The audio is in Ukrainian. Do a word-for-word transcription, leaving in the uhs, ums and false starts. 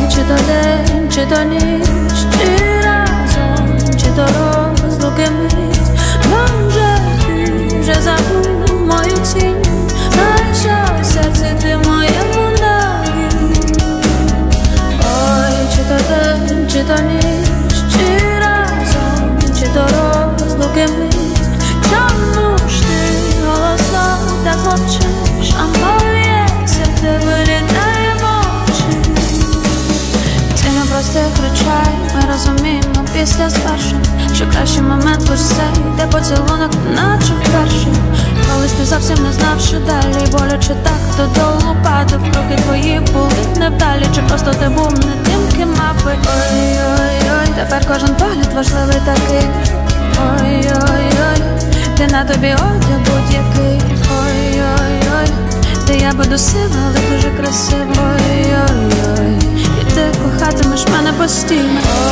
чи то день, чи то ніч, чи разом, чи то розлуки мить. Може ти вже забув мою тінь, наче в серці ти в моєму наві. Ой, чи то день, чи то ніч, чи разом, чи то розлуки мить. Чому ж ти голосно так мовчиш, а моє серце вилітає в очі? Ти не простих речей, ми розуміємо після звершень, що кращий момент лиш цей, де поцілунок наче вперше. Колись ти зовсім не знав, що далі, боляче так додолу падав. Кроки твої були невдалі, чи просто ти був не тим, ким мав би. Ой-ой-ой, тепер кожен погляд важливий такий. Ой-ой-ой, ти на тобі одяг будь-який. Ой-ой-ой, де я буду сива, але дуже красиво. Ой-ой-ой, і ти кохатимеш мене постійно.